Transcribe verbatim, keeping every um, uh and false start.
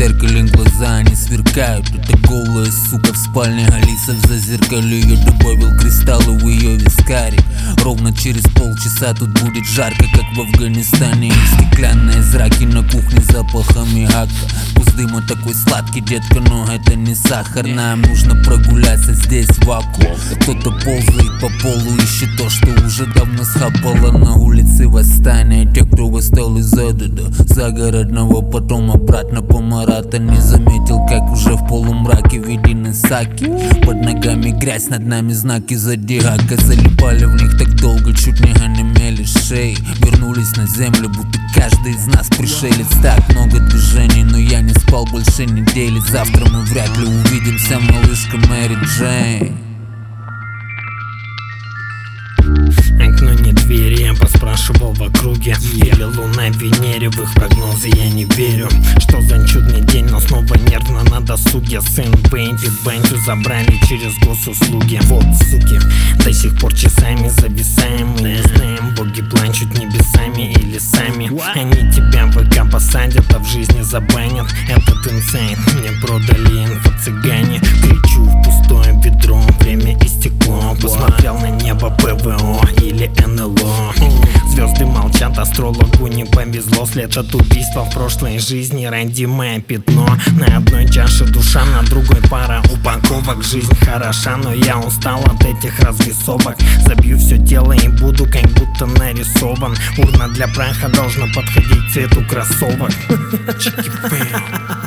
зеркале глаза не сверкают. Это голая сука в спальне, Алиса в зазеркале. Я добавил кристаллы в ее вискаре. Ровно через полчаса тут будет жарко, как в Афганистане. И стеклянные зраки на кухне с запахами хака. Вкус дыма такой сладкий, детка, но это не сахар. Нам нужно прогуляться, здесь вакуум. Кто-то ползает по полу, ищет то, что уже давно схапало. На улице восстание, те, кто восстал из Эдеда загородного, потом обратно по Марата. Не заметил, как уже в полумраке виден Исаки. Под ногами грязь, над нами знаки зодиака. Залипали в них так долго, чуть не онемели шеи. Вернулись на землю, будто каждый из нас пришелец. Так много движений, но я не спал больше недели. Завтра мы вряд ли увидимся, малышка Мэри Джейн. Окно не двери, я поспрашивал в округе. Или луна в Венере, в их прогнозы я не верю. Что за чудный день, но снова нервно на досуге. Сын Бэнди, Бэнди забрали через госуслуги. Вот суки, до сих пор часами зависаем. Мы не знаем, боги плачут небесами или сами. Они тебя в ВК посадят, а в жизни забанят. Этот инсайт мне продали инфо-цыгане. Кричу в пустое ведро, время истекло. Посмотрел на небо, ПВО или эн эл о. Звезды молчат, астрологу не повезло. След от убийства в прошлой жизни, родимое пятно. На одной чаше душа, на другой пара упаковок. Жизнь хороша, но я устал от этих развесовок. Забью все тело и буду как будто нарисован. Урна для праха должна подходить цвету кроссовок. Чики-пэм.